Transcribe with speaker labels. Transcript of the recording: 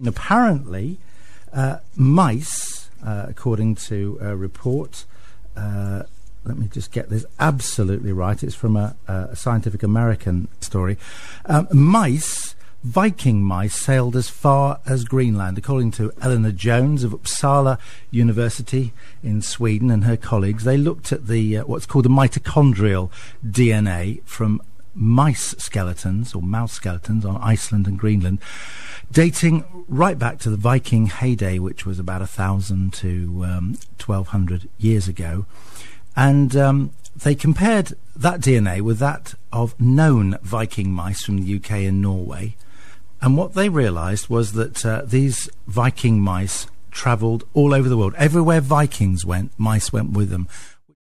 Speaker 1: Apparently, mice, according to a report, let me just get this absolutely right, it's from a Scientific American story, Viking mice sailed as far as Greenland. According to Eleanor Jones of Uppsala University in Sweden and her colleagues, they looked at the what's called the mitochondrial DNA from mice skeletons or mouse skeletons on Iceland and Greenland, dating right back to the Viking heyday, which was about 1,000 to 1,200 years ago. And they compared that DNA with that of known Viking mice from the UK and Norway. And what they realised was that these Viking mice travelled all over the world. Everywhere Vikings went, mice went with them.